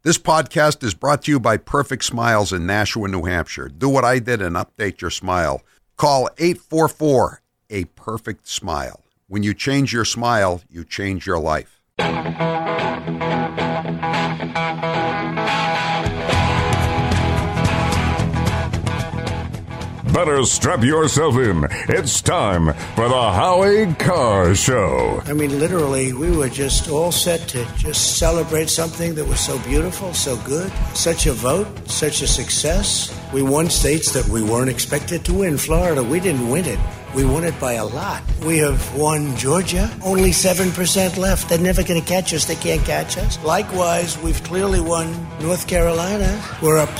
This podcast is brought to you by Perfect Smiles in Nashua, New Hampshire. Do what I did and update your smile. Call 844-A-PERFECT-SMILE. When you change your smile, you change your life. Better strap yourself in. It's time for the Howie Carr Show. I mean, literally, we were just all set to just celebrate something that was so beautiful, so good, such a vote, such a success. We won states that we weren't expected to win. Florida, we didn't win it. We won it by a lot. We have won Georgia. Only 7% left. They're never going to catch us. They can't catch us. Likewise, we've clearly won North Carolina. We're up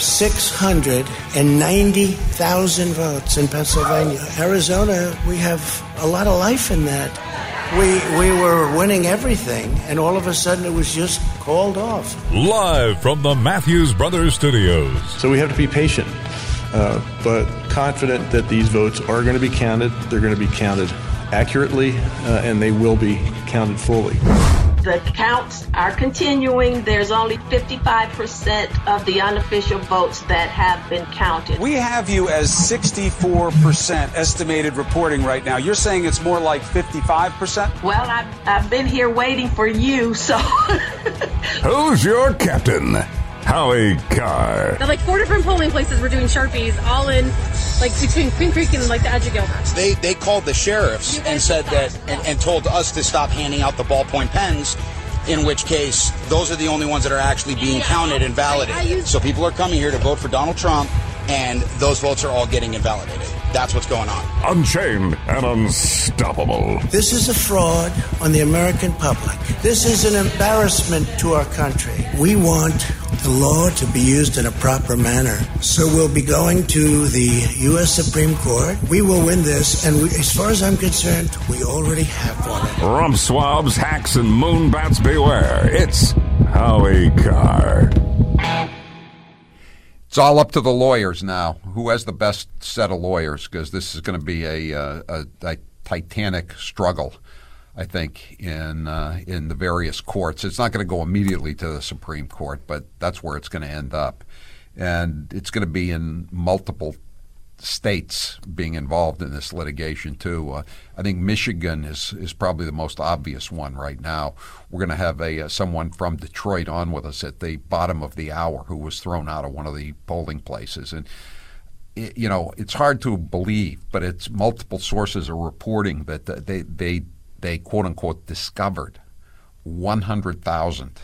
690,000 votes in Pennsylvania. Arizona, we have a lot of life in that. We were winning everything, and all of a sudden it was just called off. Live from the Matthews Brothers Studios. So we have to be patient, but confident that these votes are going to be counted. They're going to be counted accurately, and they will be counted fully. The counts are continuing. There's only 55% of the unofficial votes that have been counted. We have you as 64% estimated reporting right now. You're saying it's more like 55%? Well, I've been here waiting for you, so... Who's your captain? Howie Carr. Like 4 different polling places were doing Sharpies, all in, like, between Queen Creek and, like, the edge of Gilbert. They called the sheriffs and said that, and told us to stop handing out the ballpoint pens, in which case, those are the only ones that are actually being counted and validated. So people are coming here to vote for Donald Trump, and those votes are all getting invalidated. That's what's going on. Unchained and unstoppable. This is a fraud on the American public. This is an embarrassment to our country. We want the law to be used in a proper manner. So we'll be going to the U.S. Supreme Court. We will win this, and as far as I'm concerned, we already have won it. Rump swabs, hacks, and moonbats beware. It's Howie Carr. It's all up to the lawyers now. Who has the best set of lawyers? Because this is going to be a titanic struggle, I think, in the various courts. It's not going to go immediately to the Supreme Court, but that's where it's going to end up. And it's going to be in multiple states being involved in this litigation, too. I think Michigan is probably the most obvious one right now. We're going to have someone from Detroit on with us at the bottom of the hour who was thrown out of one of the polling places. And, it's hard to believe, but it's multiple sources are reporting that they quote-unquote discovered 100,000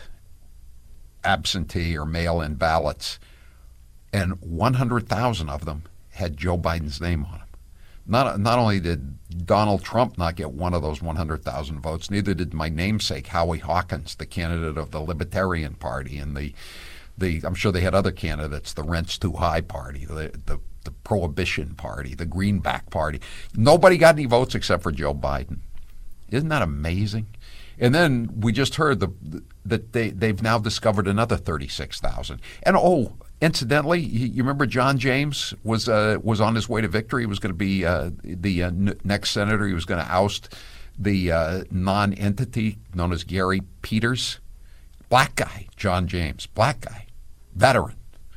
absentee or mail-in ballots, and 100,000 of them had Joe Biden's name on them. Not only did Donald Trump not get one of those 100,000 votes, neither did my namesake, Howie Hawkins, the candidate of the Libertarian Party, and the I'm sure they had other candidates, the Rent's Too High Party, the Prohibition Party, the Greenback Party. Nobody got any votes except for Joe Biden. Isn't that amazing? And then we just heard that they've now discovered another 36,000. And incidentally, you remember John James was on his way to victory. He was going to be the next senator. He was going to oust the non-entity known as Gary Peters. Black guy, John James, black guy, veteran.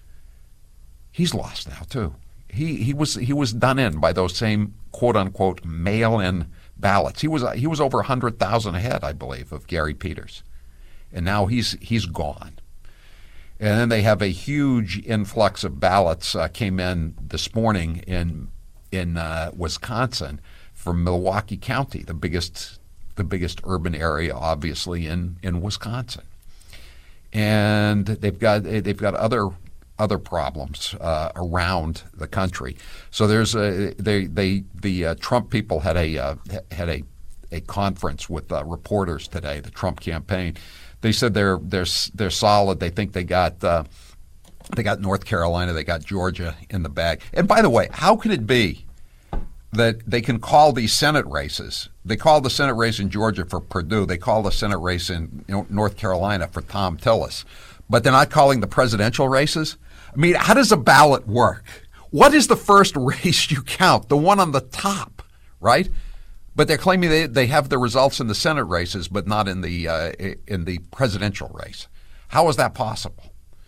He's lost now too. He was done in by those same quote unquote mail-in ballots. He was over 100,000 ahead, I believe, of Gary Peters, and now he's gone. And then they have a huge influx of ballots came in this morning in Wisconsin from Milwaukee County, the biggest urban area, obviously, in Wisconsin. And they've got other problems around the country. So there's the Trump people had a conference with reporters today, the Trump campaign. They said they're solid. They think they got North Carolina, they got Georgia in the bag. And by the way, how can it be that they can call these Senate races? They call the Senate race in Georgia for Perdue. They call the Senate race in North Carolina for Thom Tillis. But they're not calling the presidential races? I mean, how does a ballot work? What is the first race you count? The one on the top, right? But they're claiming they have the results in the Senate races, but not in the presidential race. How is that possible?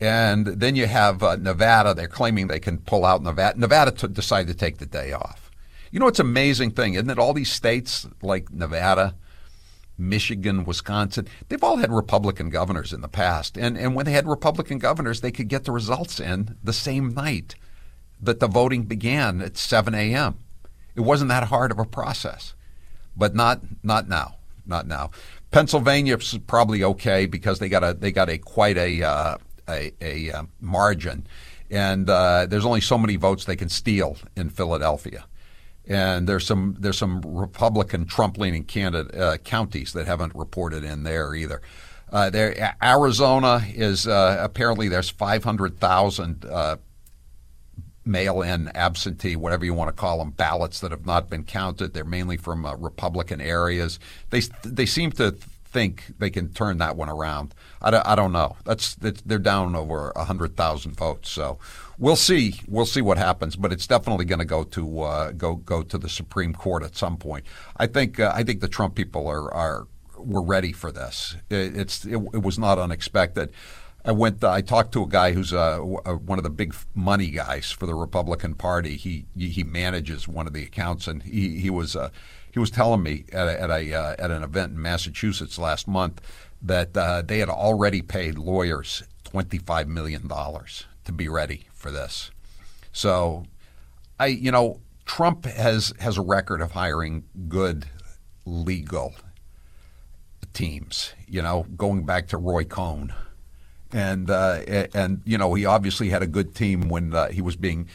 And then you have Nevada. They're claiming they can pull out Nevada. Nevada decided to take the day off. You know, it's an amazing thing, isn't it? All these states like Nevada, Michigan, Wisconsin, they've all had Republican governors in the past. And when they had Republican governors, they could get the results in the same night that the voting began at 7 a.m. It wasn't that hard of a process. But not now. Not now. Pennsylvania's probably okay because they got quite a margin, and there's only so many votes they can steal in Philadelphia. And there's some Republican Trump-leaning counties that haven't reported in there either. Arizona is apparently there's 500,000 mail-in, absentee, whatever you want to call them, ballots that have not been counted. They're mainly from Republican areas. They seem to think they can turn that one around. I don't know. They're down over 100,000 votes. So we'll see. We'll see what happens. But it's definitely going to go to the Supreme Court at some point. I think the Trump people were ready for this. It was not unexpected. I talked to a guy who's one of the big money guys for the Republican Party. He manages one of the accounts, and he was telling me at an event in Massachusetts last month that they had already paid lawyers $25 million to be ready for this. So, Trump has a record of hiring good legal teams. Going back to Roy Cohn. And he obviously had a good team when he was being,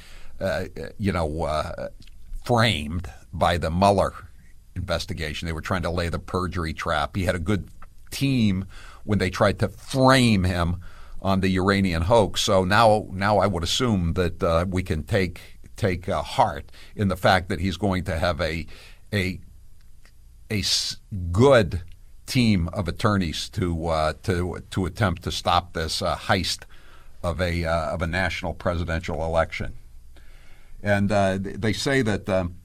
framed by the Mueller investigation. They were trying to lay the perjury trap. He had a good team when they tried to frame him on the Iranian hoax. So now I would assume that we can take heart in the fact that he's going to have a good team of attorneys to attempt to stop this heist of a national presidential election. And they say that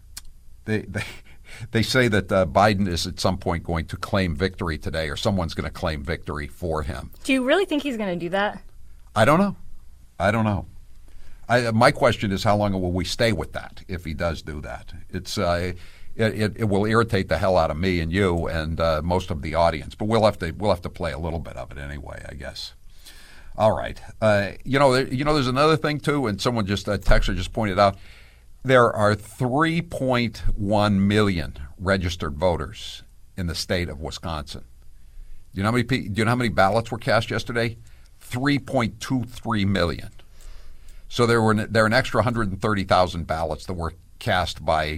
they say that Biden is at some point going to claim victory today, or someone's going to claim victory for him. Do you really think he's going to do that? I don't know. My question is, how long will we stay with that if he does do that? It will irritate the hell out of me and you and most of the audience, but we'll have to play a little bit of it anyway, I guess. All right. There's another thing too, and someone a texter just pointed out, there are 3.1 million registered voters in the state of Wisconsin. Do you know how many ballots were cast yesterday? 3.23 million. So there are an extra 130,000 ballots that were cast by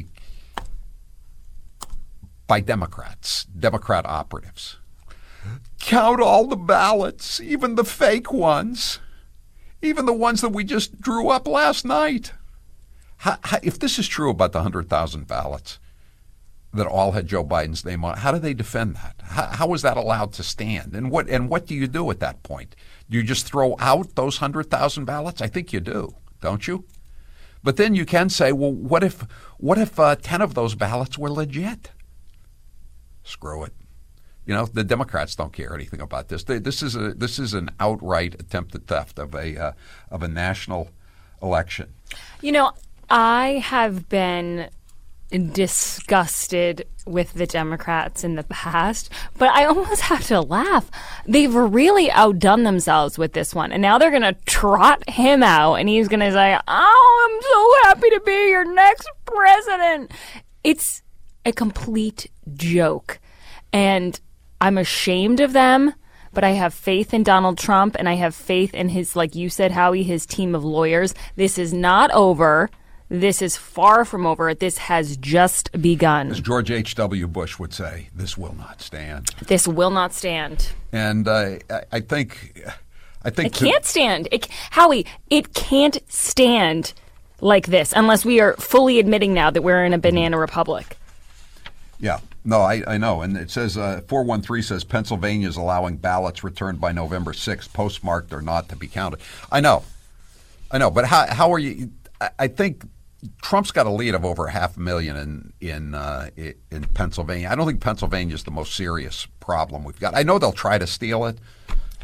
Democrats, Democrat operatives. Count all the ballots, even the fake ones, even the ones that we just drew up last night. If this is true about the 100,000 ballots that all had Joe Biden's name on, how do they defend that? How is that allowed to stand? And what do you do at that point? Do you just throw out those 100,000 ballots? I think you do, don't you? But then you can say, well, what if 10 of those ballots were legit? Screw it. The Democrats don't care anything about this. This is an outright attempted theft of a national election. I have been disgusted with the Democrats in the past, but I almost have to laugh. They've really outdone themselves with this one, and now they're going to trot him out, and he's going to say, "Oh, I'm so happy to be your next president." It's a complete joke, and I'm ashamed of them, but I have faith in Donald Trump, and I have faith in his, like you said, Howie, his team of lawyers. This is not over. This is far from over. This has just begun. As George H.W. Bush would say, this will not stand. This will not stand. And I think it can't stand. Howie, it can't stand like this unless we are fully admitting now that we're in a banana republic. Yeah. No, I know. And it says 413 says Pennsylvania is allowing ballots returned by November 6th, postmarked or not, to be counted. I know. But how are you? I think Trump's got a lead of over 500,000 in Pennsylvania. I don't think Pennsylvania is the most serious problem we've got. I know they'll try to steal it,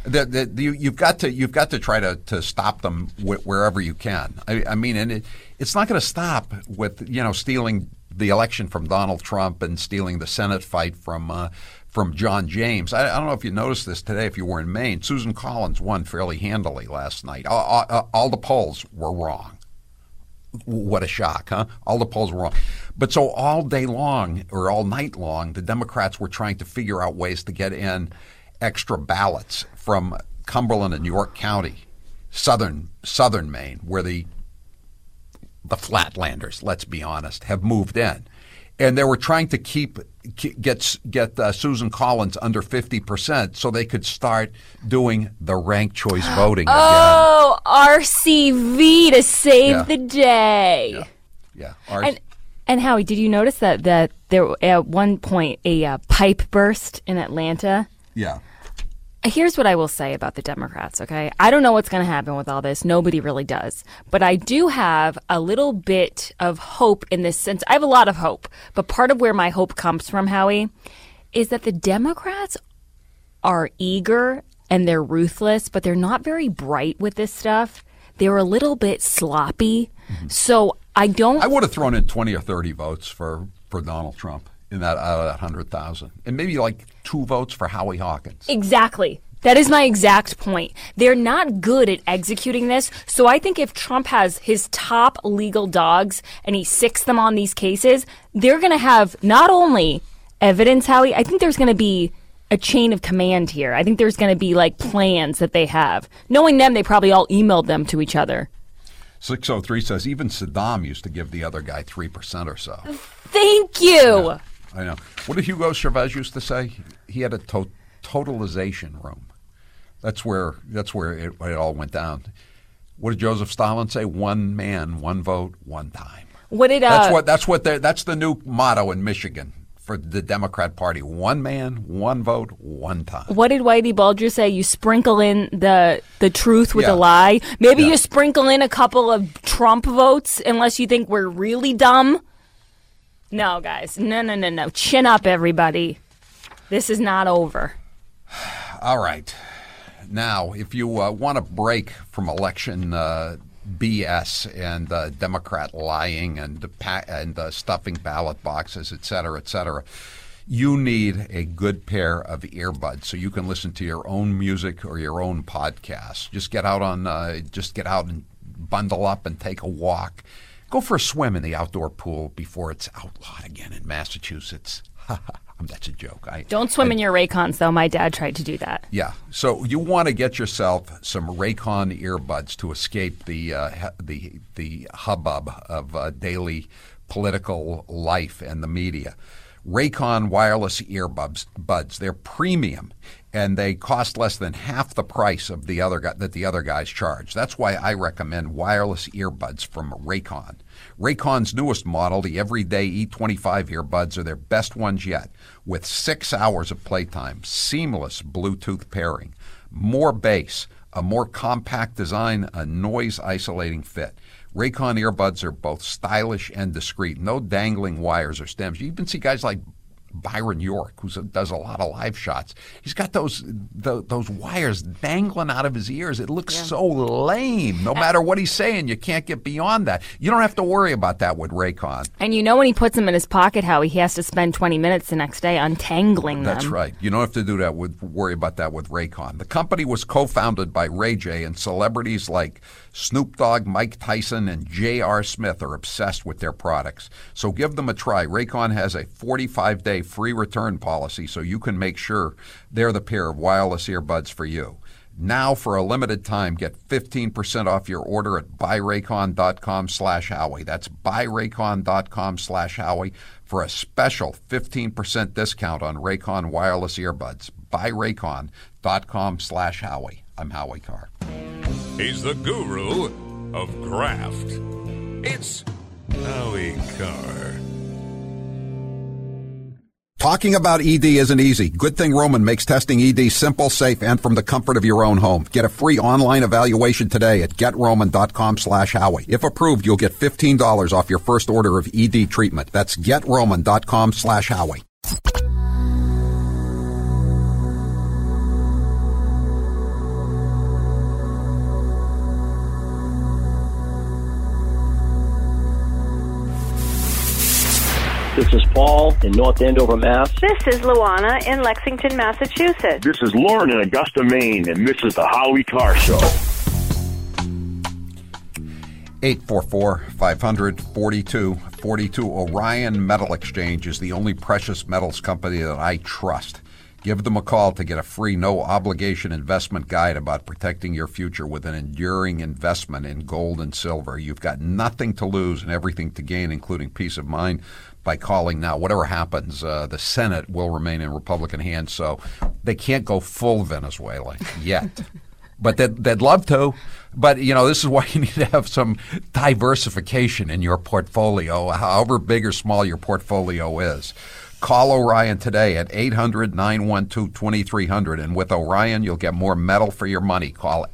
You've got to try to stop them wherever you can. I mean, and it's not going to stop with stealing the election from Donald Trump and stealing the Senate fight from John James. I don't know if you noticed this today. If you were in Maine, Susan Collins won fairly handily last night. All the polls were wrong. What a shock, huh? All the polls were wrong. But so all day long or all night long, the Democrats were trying to figure out ways to get in extra ballots from Cumberland and York County, southern Maine, where the Flatlanders, let's be honest, have moved in. And they were trying to get Susan Collins under 50% so they could start doing the ranked choice voting again. Oh, RCV to save the day. Yeah. And Howie, did you notice that there at one point a pipe burst in Atlanta? Yeah. Here's what I will say about the Democrats, okay? I don't know what's going to happen with all this. Nobody really does. But I do have a little bit of hope in this sense. I have a lot of hope. But part of where my hope comes from, Howie, is that the Democrats are eager and they're ruthless, but they're not very bright with this stuff. They're a little bit sloppy. Mm-hmm. So I would have thrown in 20 or 30 votes for Donald Trump. Out of that 100,000, and maybe like 2 votes for Howie Hawkins. Exactly. That is my exact point. They're not good at executing this. So I think if Trump has his top legal dogs and he sicks them on these cases, they're going to have not only evidence, Howie, I think there's going to be a chain of command here. I think there's going to be like plans that they have. Knowing them, they probably all emailed them to each other. 603 says even Saddam used to give the other guy 3% or so. Thank you. Yeah. I know. What did Hugo Chavez used to say? He had a totalization room. That's where it all went down. What did Joseph Stalin say? One man, one vote, one time. That's the new motto in Michigan for the Democrat Party. One man, one vote, one time. What did Whitey Bulger say? You sprinkle in the truth with a lie. Maybe you sprinkle in a couple of Trump votes unless you think we're really dumb. No, guys. No. Chin up, everybody. This is not over. All right. Now, if you want to break from election BS and Democrat lying and stuffing ballot boxes, et cetera, you need a good pair of earbuds so you can listen to your own music or your own podcast. Just get out and bundle up and take a walk. Go for a swim in the outdoor pool before it's outlawed again in Massachusetts. That's a joke. Don't swim in your Raycons, though. My dad tried to do that. Yeah. So you want to get yourself some Raycon earbuds to escape the hubbub of daily political life and the media. Raycon wireless earbuds. They're premium, and they cost less than half the price of the other guys charge. That's why I recommend wireless earbuds from Raycon. Raycon's newest model, the Everyday E25 earbuds, are their best ones yet, with 6 hours of playtime, seamless Bluetooth pairing, more bass, a more compact design, a noise-isolating fit. Raycon earbuds are both stylish and discreet. No dangling wires or stems. You even see guys like Byron York, who does a lot of live shots. He's got those wires dangling out of his ears. It looks so lame. No matter what he's saying, you can't get beyond that. You don't have to worry about that with Raycon. And you know when he puts them in his pocket, how he has to spend 20 minutes the next day untangling them. That's right. You don't have to do that worry about that with Raycon. The company was co-founded by Ray J, and celebrities like Snoop Dogg, Mike Tyson, and J.R. Smith are obsessed with their products. So give them a try. Raycon has a 45-day free return policy, so you can make sure they're the pair of wireless earbuds for you. Now, for a limited time, get 15% off your order at buyraycon.com/Howie. That's buyraycon.com/Howie for a special 15% discount on Raycon wireless earbuds. buyraycon.com/Howie. I'm Howie Carr. He's the guru of craft. It's Howie Carr. Talking about ED isn't easy. Good thing Roman makes testing ED simple, safe, and from the comfort of your own home. Get a free online evaluation today at GetRoman.com/Howie. If approved, you'll get $15 off your first order of ED treatment. That's GetRoman.com/Howie. This is Paul in North Andover, Mass. This is Luana in Lexington, Massachusetts. This is Lauren in Augusta, Maine, and this is the Howie Carr Show. 844-500-4242. Orion Metal Exchange is the only precious metals company that I trust. Give them a call to get a free, no-obligation investment guide about protecting your future with an enduring investment in gold and silver. You've got nothing to lose and everything to gain, including peace of mind, by calling now. Whatever happens, the Senate will remain in Republican hands, so they can't go full Venezuela yet. But they'd love to. But, this is why you need to have some diversification in your portfolio, however big or small your portfolio is. Call Orion today at 800-912-2300. And with Orion, you'll get more metal for your money. Call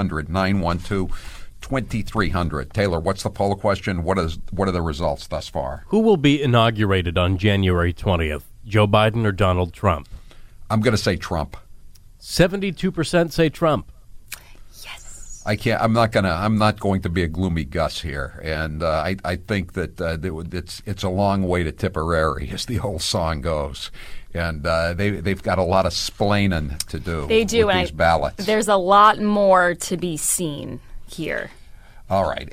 800-912-2300. Taylor, what's the poll question? What are the results thus far? Who will be inaugurated on January 20th, Joe Biden or Donald Trump? I'm going to say Trump. 72% say Trump. I can't. I'm not going to be a gloomy Gus here, and I think that it's a long way to Tipperary, as the old song goes, and they've got a lot of splaining to do. They do, with these ballots. There's a lot more to be seen here. All right,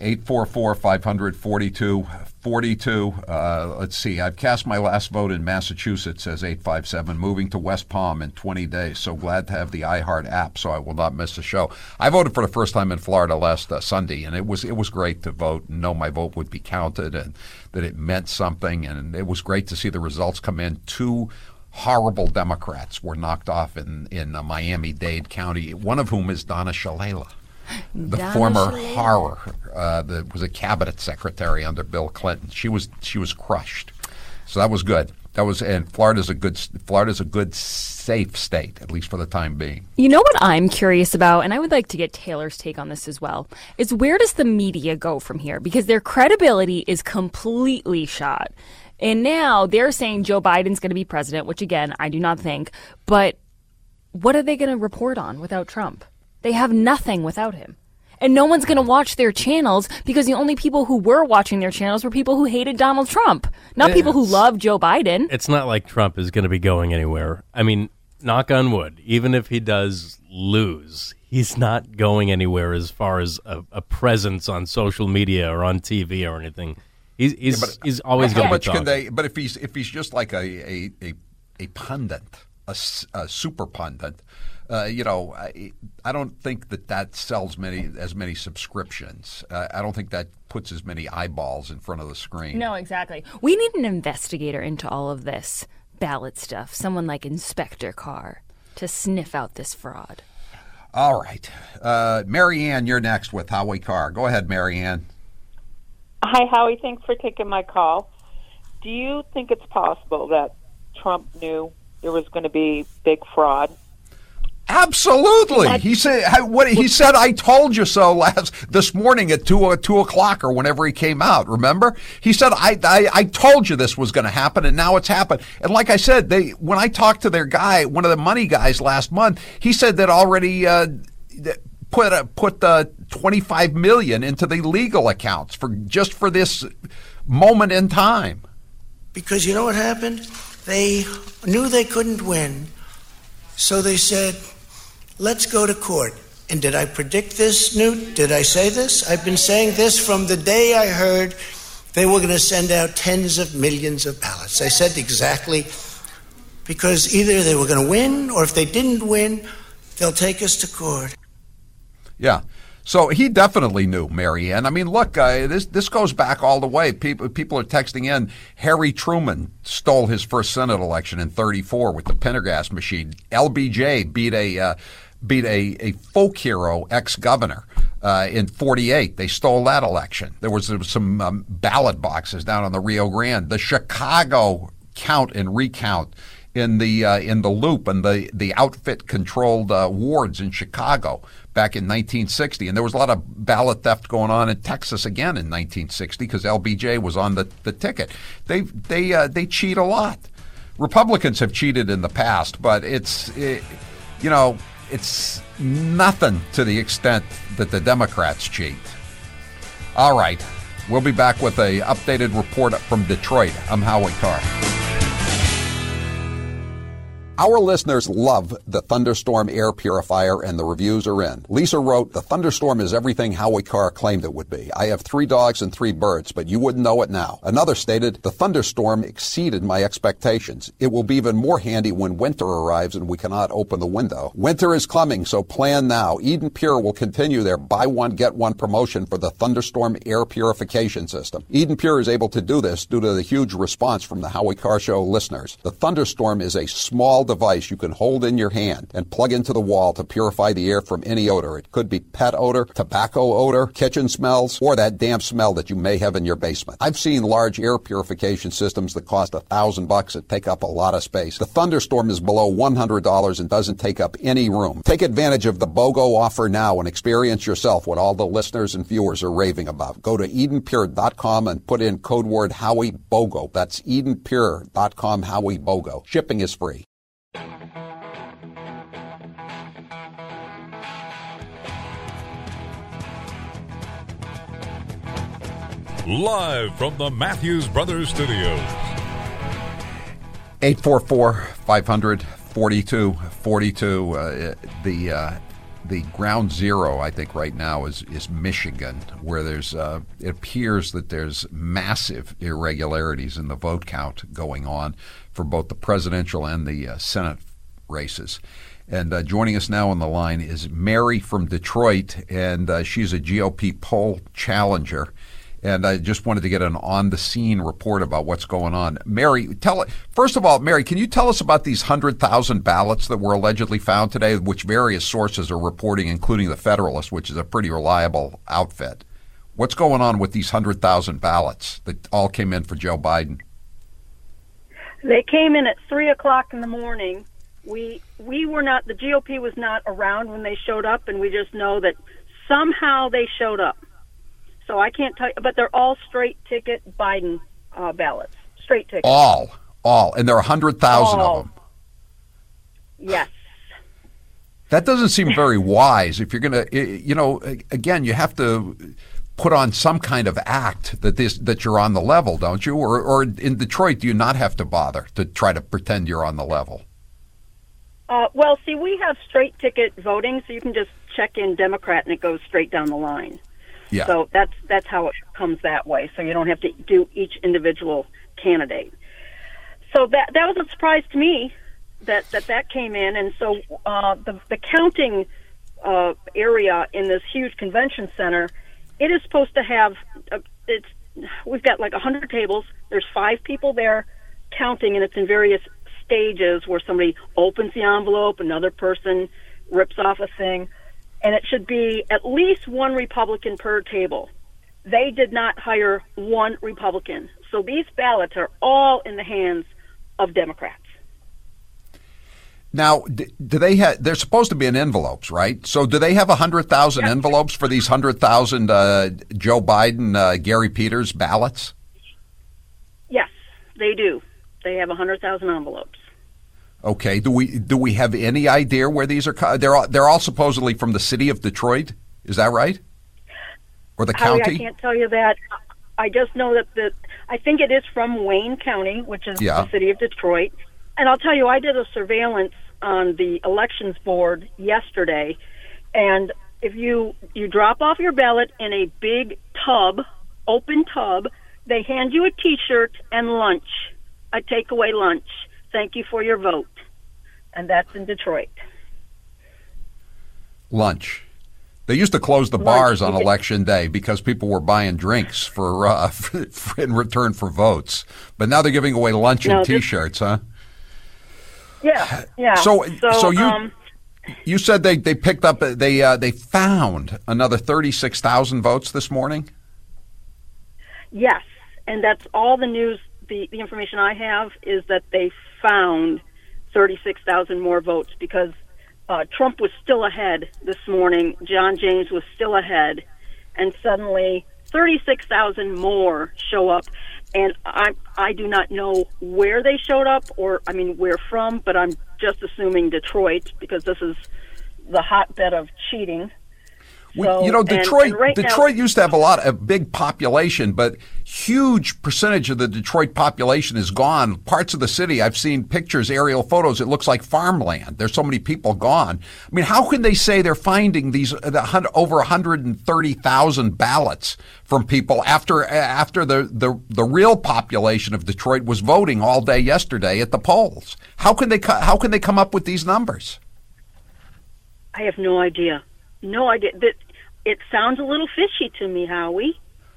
844-500-4242. Let's see. I've cast my last vote in Massachusetts, says 857, moving to West Palm in 20 days. So glad to have the iHeart app so I will not miss a show. I voted for the first time in Florida last Sunday, and it was great to vote and know my vote would be counted and that it meant something. And it was great to see the results come in. 2 horrible Democrats were knocked off in Miami-Dade County, one of whom is Donna Shalala. The former horror that was a cabinet secretary under Bill Clinton. She was crushed. So that was good. And Florida's a good safe state, at least for the time being. You know what I'm curious about, and I would like to get Taylor's take on this as well, is where does the media go from here? Because their credibility is completely shot. And now they're saying Joe Biden's going to be president, which again, I do not think. But what are they going to report on without Trump? They have nothing without him. And no one's going to watch their channels because the only people who were watching their channels were people who hated Donald Trump, not people who loved Joe Biden. It's not like Trump is going to be going anywhere. I mean, knock on wood, even if he does lose, he's not going anywhere as far as a presence on social media or on TV or anything. He's always going to be talking. But if he's just like a pundit, a super pundit, I don't think that sells as many subscriptions. I don't think that puts as many eyeballs in front of the screen. No, exactly. We need an investigator into all of this ballot stuff, someone like Inspector Carr, to sniff out this fraud. All right. Mary Ann, you're next with Howie Carr. Go ahead, Mary Ann. Hi, Howie. Thanks for taking my call. Do you think it's possible that Trump knew there was going to be big fraud? Absolutely. He said, I told you so this morning at 2 o'clock or whenever he came out, remember? He said, I told you this was going to happen, and now it's happened. And like I said, when I talked to their guy, one of the money guys last month, he said that already put $25 million into the legal accounts for this moment in time. Because you know what happened? They knew they couldn't win, so they said, let's go to court. And did I predict this, Newt? Did I say this? I've been saying this from the day I heard they were going to send out tens of millions of ballots. I said exactly, because either they were going to win, or if they didn't win, they'll take us to court. Yeah. So he definitely knew, Mary Ann. I mean, look, this goes back all the way. People are texting in. Harry Truman stole his first Senate election in '34 with the Pendergast machine. LBJ beat a folk hero ex-governor in '48. They stole that election. There was some ballot boxes down on the Rio Grande. The Chicago count and recount in the Loop and the outfit-controlled wards in Chicago back in 1960, and there was a lot of ballot theft going on in Texas again in 1960 because LBJ was on the ticket. They cheat a lot. Republicans have cheated in the past, but it's nothing to the extent that the Democrats cheat. All right, We'll be back with a updated report from Detroit. I'm Howie Carr. Our listeners love the Thunderstorm air purifier, and the reviews are in. Lisa wrote, "The Thunderstorm is everything Howie Carr claimed it would be. I have 3 dogs and 3 birds, but you wouldn't know it now." Another stated, "The Thunderstorm exceeded my expectations. It will be even more handy when winter arrives and we cannot open the window. Winter is coming, so plan now. Eden Pure will continue their buy one, get one promotion for the Thunderstorm air purification system. Eden Pure is able to do this due to the huge response from the Howie Carr Show listeners. The Thunderstorm is a small device you can hold in your hand and plug into the wall to purify the air from any odor. It could be pet odor, tobacco odor, kitchen smells, or that damp smell that you may have in your basement. I've seen large air purification systems that cost $1,000 that take up a lot of space. The Thunderstorm is below $100 and doesn't take up any room. Take advantage of the BOGO offer now and experience yourself what all the listeners and viewers are raving about. Go to EdenPure.com and put in code word Howie BOGO. That's EdenPure.com Howie BOGO. Shipping is free. Live from the Matthews Brothers Studios. 844-500-4242. The ground zero, I think, right now is Michigan, where there's it appears that there's massive irregularities in the vote count going on for both the presidential and the Senate races. And joining us now on the line is Mary from Detroit, and she's a GOP poll challenger. And I just wanted to get an on-the-scene report about what's going on. Mary, first of all, Mary, can you tell us about these 100,000 ballots that were allegedly found today, which various sources are reporting, including the Federalist, which is a pretty reliable outfit? What's going on with these 100,000 ballots that all came in for Joe Biden? They came in at 3 o'clock in the morning. We were not, the GOP was not around when they showed up, and we just know that somehow they showed up. So I can't tell you, but they're all straight ticket Biden ballots. Straight ticket. All. And there are 100,000 of them. Yes. That doesn't seem very wise. If you're going to, again, you have to put on some kind of act that you're on the level, don't you? Or in Detroit, do you not have to bother to try to pretend you're on the level? Well, see, we have straight ticket voting, so you can just check in Democrat and it goes straight down the line. Yeah. So that's how it comes that way. So you don't have to do each individual candidate. So that was a surprise to me that came in. And so the counting area in this huge convention center, it is supposed to have we've got like 100 tables. There's 5 people there counting, and it's in various stages where somebody opens the envelope, another person rips off a thing. And it should be at least 1 Republican per table. They did not hire 1 Republican. So these ballots are all in the hands of Democrats. Now, do they have? They're supposed to be in envelopes, right? So do they have 100,000 envelopes for these 100,000 Joe Biden, Gary Peters ballots? Yes, they do. They have 100,000 envelopes. Okay. Do we have any idea where these are? They're all supposedly from the city of Detroit. Is that right? Or the county? I can't tell you that. I just know that I think it is from Wayne County, which is the city of Detroit. And I'll tell you, I did a surveillance on the elections board yesterday, and if you drop off your ballot in a big tub, open tub, they hand you a T-shirt and lunch, a takeaway lunch. Thank you for your vote. And that's in Detroit. Lunch. They used to close the bars on Election Day because people were buying drinks for in return for votes. But now they're giving away lunch and T-shirts, huh? Yeah. So you said they picked up they found another 36,000 votes this morning? Yes, and that's all the news. The information I have is that they found 36,000 more votes because Trump was still ahead this morning. John James was still ahead, and suddenly 36,000 more show up. And I do not know where they showed up where from, but I'm just assuming Detroit because this is the hotbed of cheating. So, Detroit used to have a big population, but huge percentage of the Detroit population is gone. Parts of the city, I've seen pictures, aerial photos. It looks like farmland. There's so many people gone. I mean, how can they say they're finding these over 130,000 ballots from people after the real population of Detroit was voting all day yesterday at the polls? How can they come up with these numbers? I have no idea. No idea. That it sounds a little fishy to me, Howie.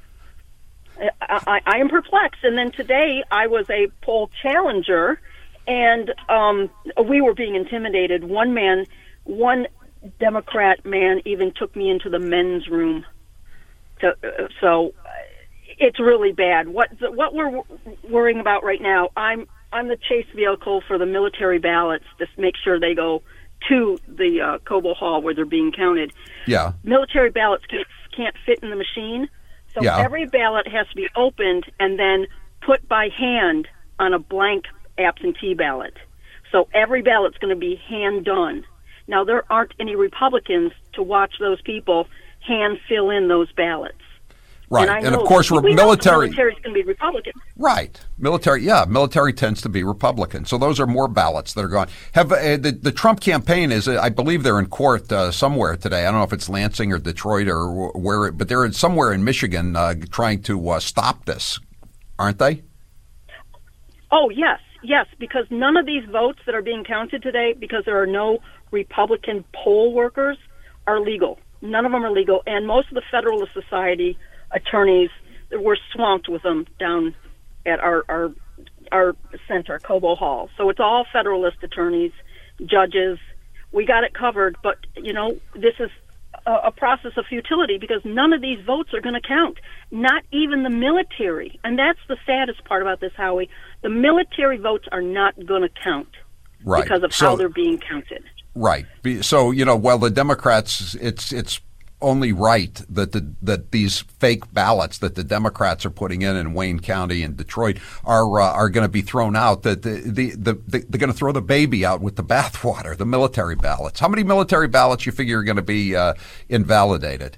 I am perplexed. And then today I was a poll challenger, and we were being intimidated. One Democrat man even took me into the men's room. So it's really bad. What we're worrying about right now, I'm the chase vehicle for the military ballots to make sure they go to the Cobo Hall where they're being counted. Yeah. Military ballots can't fit in the machine, so every ballot has to be opened and then put by hand on a blank absentee ballot. So every ballot's going to be hand done. Now, there aren't any Republicans to watch those people hand fill in those ballots. Right, and of course, military is going to be Republican. Right, military tends to be Republican. So those are more ballots that are gone. Have the Trump campaign is? I believe they're in court somewhere today. I don't know if it's Lansing or Detroit or where, but they're somewhere in Michigan trying to stop this, aren't they? Oh yes, because none of these votes that are being counted today, because there are no Republican poll workers, are legal. None of them are legal, and most of the Federalist Society attorneys were swamped with them down at our center, Cobo Hall. So it's all Federalist attorneys, judges. We got it covered, but this is a process of futility because none of these votes are going to count. Not even the military, and that's the saddest part about this, Howie. The military votes are not going to count because of how they're being counted. Right. So the Democrats, it's only right that these fake ballots that the Democrats are putting in Wayne County and Detroit are going to be thrown out. That they're going to throw the baby out with the bathwater. The military ballots. How many military ballots you figure are going to be invalidated?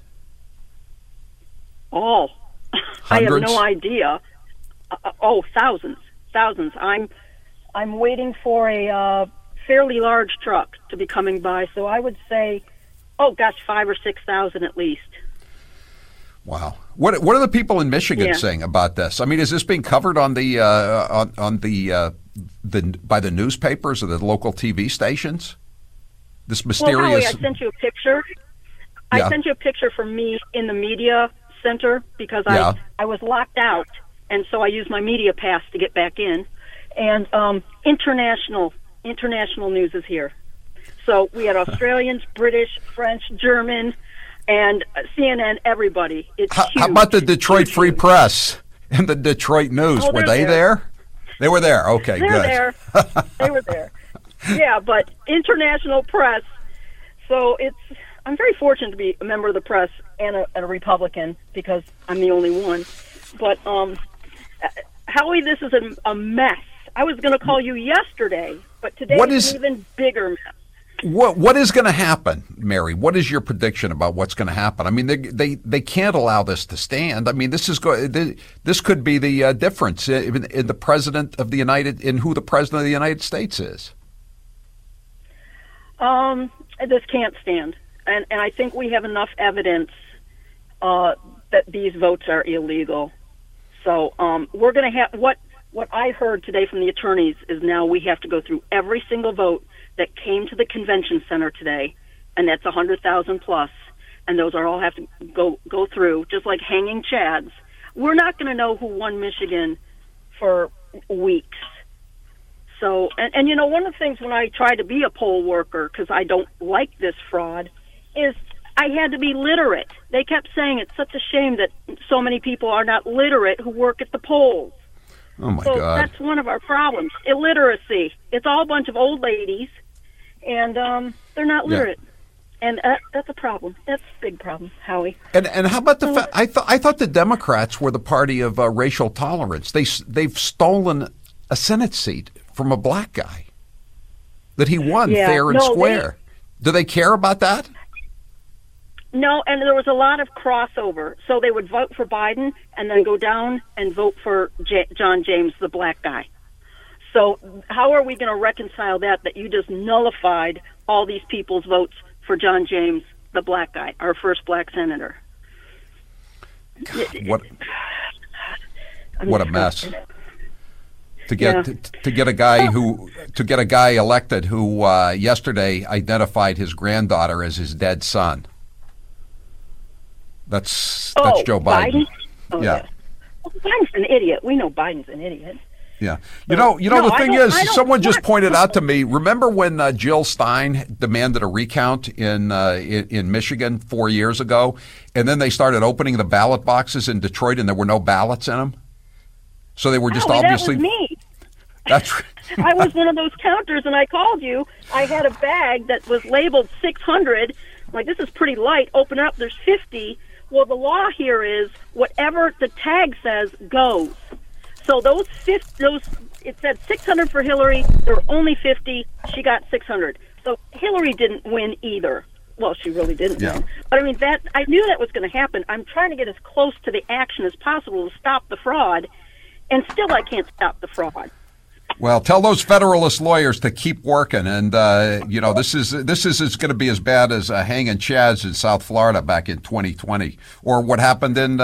All. Hundreds? I have no idea. Thousands. I'm waiting for a fairly large truck to be coming by. So I would say, 5,000 or 6,000 at least. Wow. What are the people in Michigan saying about this? I mean, is this being covered on the by the newspapers or the local TV stations? This mysterious. Well, Howie, I sent you a picture. I sent you a picture from me in the media center because I was locked out, and so I used my media pass to get back in. And international news is here. So we had Australians, British, French, German, and CNN, everybody. It's huge. How about the Detroit Free Press and the Detroit News? Were they there? They were there. Okay, good. They were there. Yeah, but international press. So I'm very fortunate to be a member of the press and a Republican because I'm the only one. But Howie, this is a mess. I was going to call you yesterday, but today is an even bigger mess. What is going to happen, Mary? What is your prediction about what's going to happen? I mean, they can't allow this to stand. I mean, this could be the difference in the president of the who the president of the United States is. This can't stand, and I think we have enough evidence that these votes are illegal. So we're going to have what I heard today from the attorneys is now we have to go through every single vote that came to the convention center today, and that's 100,000 plus, and those are all have to go through, just like hanging chads. We're not going to know who won Michigan for weeks. So, and one of the things when I try to be a poll worker, because I don't like this fraud, is I had to be literate. They kept saying it's such a shame that so many people are not literate who work at the polls. Oh, my God. That's one of our problems, illiteracy. It's all a bunch of old ladies, and they're not literate. And that's a problem. That's a big problem, Howie. And how about the fact, I thought the Democrats were the party of racial tolerance. They've stolen a Senate seat from a black guy that he won fair and square. Do they care about that? No, and there was a lot of crossover. So they would vote for Biden and then go down and vote for John James, the black guy. So how are we going to reconcile that you just nullified all these people's votes for John James, the black guy, our first black senator? What a mess. To get a guy elected who yesterday identified his granddaughter as his dead son. That's Joe Biden. Oh, yeah. Well, Biden's an idiot. We know Biden's an idiot. Yeah. The thing is, someone just pointed out to me, remember when Jill Stein demanded a recount in Michigan 4 years ago, and then they started opening the ballot boxes in Detroit and there were no ballots in them? So they were just obviously... That was me. That's I was one of those counters, and I called you. I had a bag that was labeled 600. I'm like, this is pretty light. Open it up. There's 50. Well, the law here is whatever the tag says goes. So it said 600 for Hillary. There were only 50. She got 600. So Hillary didn't win either. Well, she really didn't win. But I mean, I knew that was going to happen. I'm trying to get as close to the action as possible to stop the fraud, and still I can't stop the fraud. Well, tell those Federalist lawyers to keep working, and this is going to be as bad as hanging Chads in South Florida back in 2020, or what happened in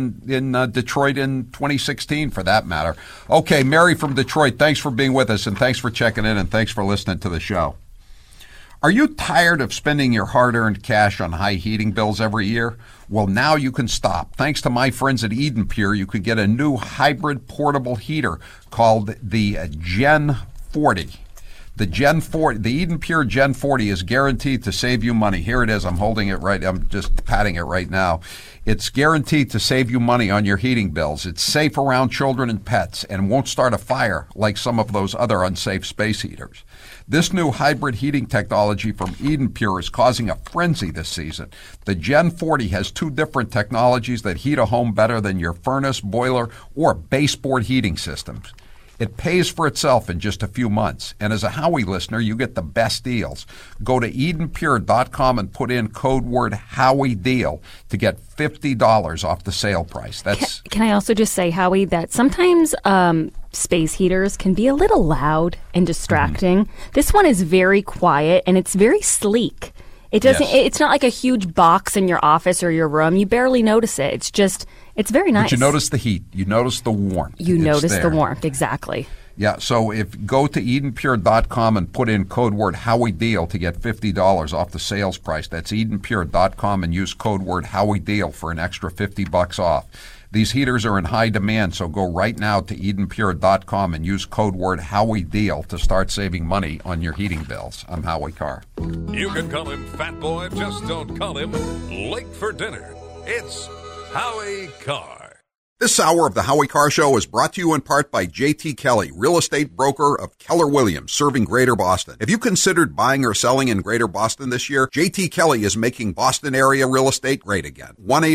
Detroit in 2016, for that matter. Okay, Mary from Detroit, thanks for being with us, and thanks for checking in, and thanks for listening to the show. Are you tired of spending your hard-earned cash on high heating bills every year? Well, now you can stop. Thanks to my friends at Eden Pure, you could get a new hybrid portable heater called the Gen 40. The Eden Pure Gen 40 is guaranteed to save you money. Here it is. I'm holding it right. I'm just patting it right now. It's guaranteed to save you money on your heating bills. It's safe around children and pets and won't start a fire like some of those other unsafe space heaters. This new hybrid heating technology from Eden Pure is causing a frenzy this season. The Gen 40 has two different technologies that heat a home better than your furnace, boiler, or baseboard heating systems. It pays for itself in just a few months. And as a Howie listener, you get the best deals. Go to EdenPure.com and put in code word HowieDeal to get $50 off the sale price. Can I also just say, Howie, that sometimes space heaters can be a little loud and distracting. Mm-hmm. This one is very quiet and it's very sleek. It doesn't. Yes. It's not like a huge box in your office or your room. You barely notice it. It's very nice. But you notice the heat. You notice the warmth. You notice the warmth, exactly. Yeah, so go to EdenPure.com and put in code word HowieDeal to get $50 off the sales price. That's EdenPure.com and use code word HowieDeal for an extra $50 off. These heaters are in high demand, so go right now to EdenPure.com and use code word HowieDeal to start saving money on your heating bills. I'm Howie Carr. You can call him Fat Boy, just don't call him late for dinner. It's Howie Carr. This hour of the Howie Carr Show is brought to you in part by J.T. Kelly, real estate broker of Keller Williams, serving Greater Boston. Have you considered buying or selling in Greater Boston this year? J.T. Kelly is making Boston area real estate great again.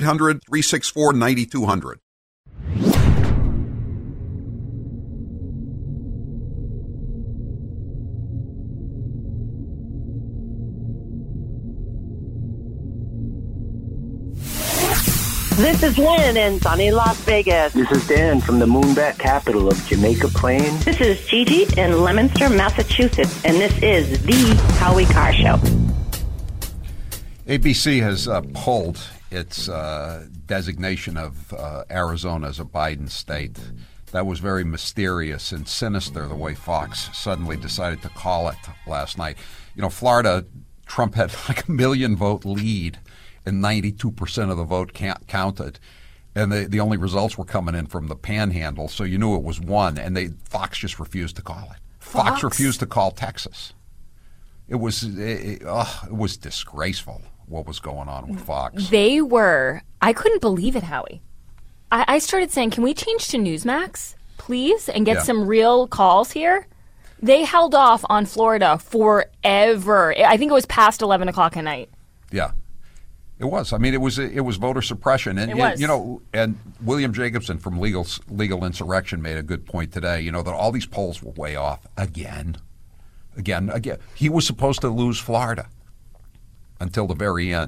1-800-364-9200. This is Lynn in sunny Las Vegas. This is Dan from the moonbat capital of Jamaica Plain. This is Gigi in Leominster, Massachusetts, and this is the Howie Carr Show. ABC has pulled its designation of Arizona as a Biden state. That was very mysterious and sinister, the way Fox suddenly decided to call it last night. You know, Florida, Trump had like a 1 million vote lead, and 92% of the vote counted. And the only results were coming in from the panhandle, so you knew it was won, and Fox just refused to call it. Fox refused to call Texas. It was disgraceful what was going on with Fox. I couldn't believe it, Howie. I started saying, can we change to Newsmax, please, and get some real calls here? They held off on Florida forever. I think it was past 11 o'clock at night. Yeah. It was. I mean, it was voter suppression, and and William Jacobson from Legal Insurrection made a good point today. You know that all these polls were way off again. He was supposed to lose Florida until the very end.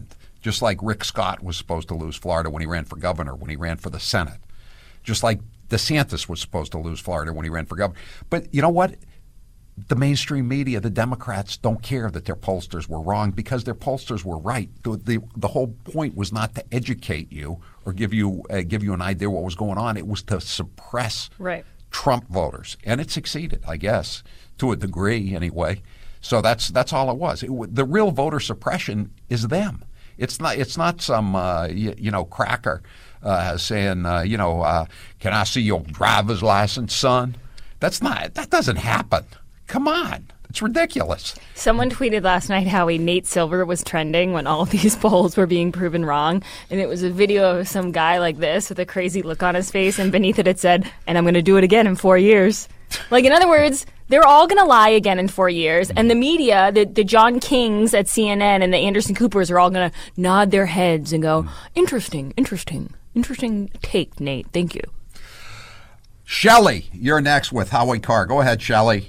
just like Rick Scott was supposed to lose Florida when he ran for governor, when he ran for the Senate, just like DeSantis was supposed to lose Florida when he ran for governor. But you know what? The mainstream media, the Democrats, don't care that their pollsters were wrong because their pollsters were right. The whole point was not to educate you or give you an idea what was going on. It was to suppress Trump voters, and it succeeded, I guess, to a degree anyway. So that's all it was. The real voter suppression is them. It's not some cracker saying can I see your driver's license, son? That doesn't happen. Come on. It's ridiculous. Someone tweeted last night how Nate Silver was trending when all of these polls were being proven wrong. And it was a video of some guy like this with a crazy look on his face. And beneath it said, and I'm going to do it again in 4 years. Like, in other words, they're all going to lie again in 4 years. And the media, the John Kings at CNN and the Anderson Coopers are all going to nod their heads and go, interesting take, Nate. Thank you. Shelley, you're next with Howie Carr. Go ahead, Shelley.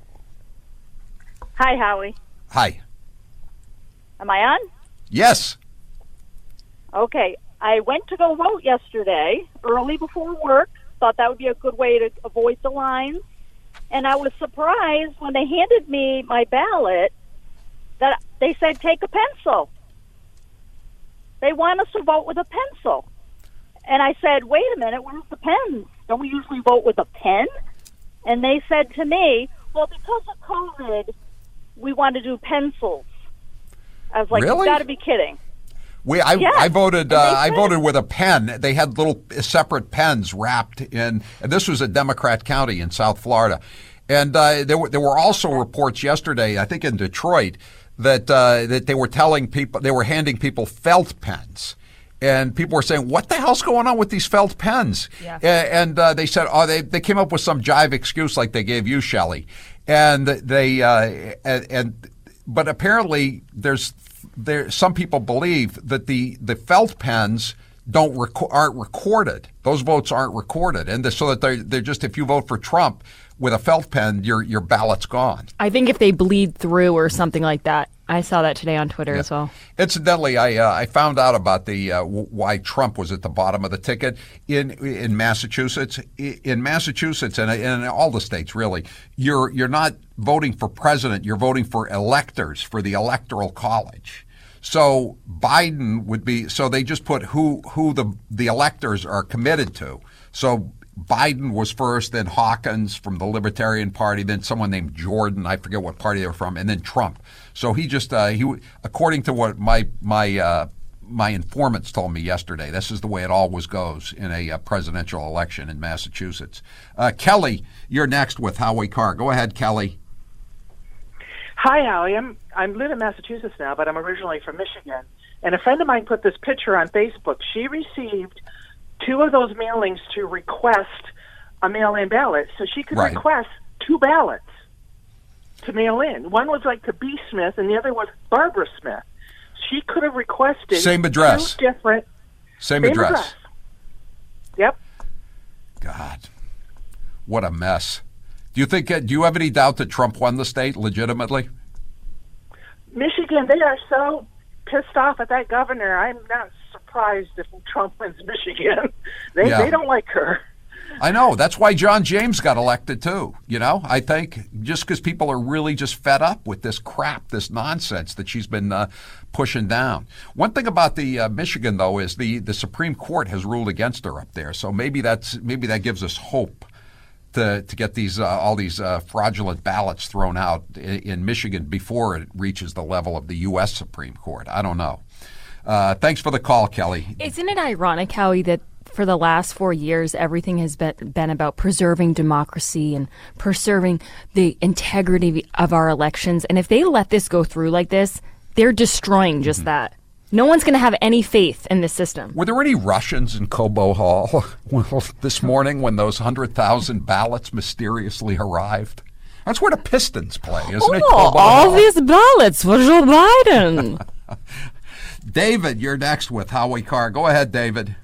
Hi, Howie. Hi. Am I on? Yes. Okay. I went to go vote yesterday, early before work. Thought that would be a good way to avoid the lines. And I was surprised when they handed me my ballot that they said, take a pencil. They want us to vote with a pencil. And I said, wait a minute, where's the pens? Don't we usually vote with a pen? And they said to me, well, because of COVID, we want to do pencils. I was like, really? You've got to be kidding. I voted with a pen. They had little separate pens wrapped in. And this was a Democrat county in South Florida, and there were also reports yesterday, I think in Detroit, that they were telling people, they were handing people felt pens. And people were saying, what the hell's going on with these felt pens? Yeah. And they said, they came up with some jive excuse like they gave you, Shelley. And but apparently some people believe that the felt pens aren't recorded. Those votes aren't recorded. And so that they're just, if you vote for Trump with a felt pen, your ballot's gone. I think if they bleed through or something like that. I saw that today on Twitter as well. Incidentally, I found out about the why Trump was at the bottom of the ticket in Massachusetts. In Massachusetts and in all the states, really, you're not voting for president. You're voting for electors for the Electoral College. So Biden would be. So they just put who the electors are committed to. So Biden was first, then Hawkins from the Libertarian Party, then someone named Jordan, I forget what party they were from, and then Trump. So he just according to what my informants told me yesterday, this is the way it always goes in a presidential election in Massachusetts. Kelly, you're next with Howie Carr. Go ahead, Kelly. Hi, Howie. I'm live in Massachusetts now, but I'm originally from Michigan. And a friend of mine put this picture on Facebook. She received 2 of those mailings to request a mail-in ballot, so she could request 2 ballots to mail in. One was like to B. Smith, and the other was Barbara Smith. She could have requested same address, 2 different same address. Yep. God, what a mess. Do you have any doubt that Trump won the state legitimately? Michigan, they are so pissed off at that governor. I'm not surprised if Trump wins Michigan. They don't like her. I know. That's why John James got elected too. I think just because people are really just fed up with this crap, this nonsense that she's been pushing down. One thing about the Michigan though is the Supreme Court has ruled against her up there. So maybe that gives us hope to get these all these fraudulent ballots thrown out in Michigan before it reaches the level of the U.S. Supreme Court. I don't know. Thanks for the call, Kelly. Isn't it ironic, Howie, that for the last 4 years, everything has been about preserving democracy and preserving the integrity of our elections? And if they let this go through like this, they're destroying just that. No one's going to have any faith in this system. Were there any Russians in Cobo Hall this morning when those 100,000 ballots mysteriously arrived? That's where the Pistons play, isn't it? All these ballots for Joe Biden. David, you're next with Howie Carr. Go ahead, David.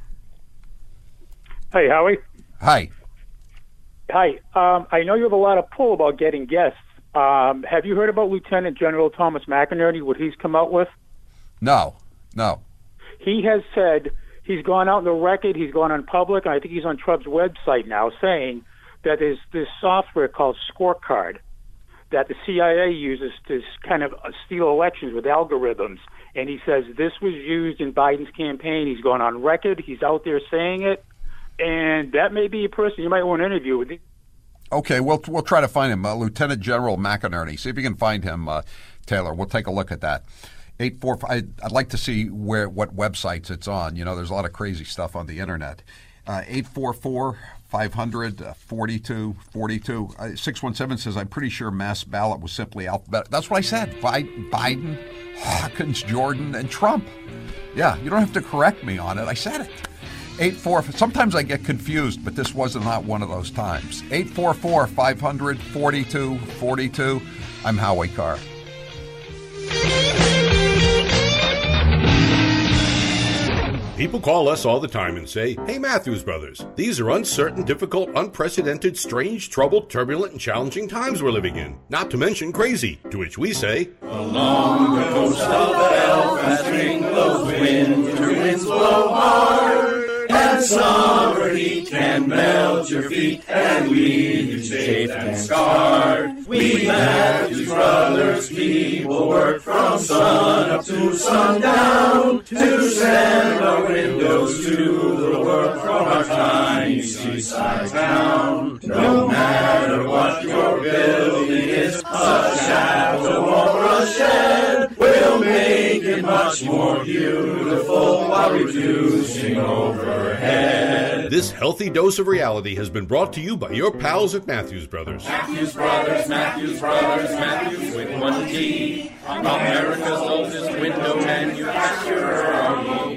Hey, Howie. Hi. Hi. I know you have a lot of pull about getting guests. Have you heard about Lieutenant General Thomas McInerney, what he's come out with? No. He has said he's gone out on the record, he's gone on public, and I think he's on Trump's website now saying that there's this software called Scorecard that the CIA uses to kind of steal elections with algorithms. And he says this was used in Biden's campaign. He's gone on record. He's out there saying it. And that may be a person you might want to interview with. Okay, we'll try to find him. Lieutenant General McInerney. See if you can find him, Taylor. We'll take a look at that. 845. I'd like to see what websites it's on. You know, there's a lot of crazy stuff on the internet. 844-500-4242. 617 says, I'm pretty sure mass ballot was simply alphabet. That's what I said. Biden, Hawkins, Jordan, and Trump. Yeah, you don't have to correct me on it. I said it. 844. Sometimes I get confused, but this was not one of those times. 844-500-4242. I'm Howie Carr. People call us all the time and say, hey, Matthews Brothers, these are uncertain, difficult, unprecedented, strange, troubled, turbulent, and challenging times we're living in. Not to mention crazy. To which we say, along the coast of Belfast ring those winter winds blow hard, and summer heat can melt your feet and leave you chafed and scarred. We Matthews Brothers people work from sun up to sundown to send our windows to the world from our tiny seaside town. No matter what your building is, a shadow or a shed, we'll make it much more beautiful while reducing overhead. This healthy dose of reality has been brought to you by your pals at Matthews Brothers. Matthews Brothers, Matthews Brothers, Matthews with one T. America's oldest window manufacturer.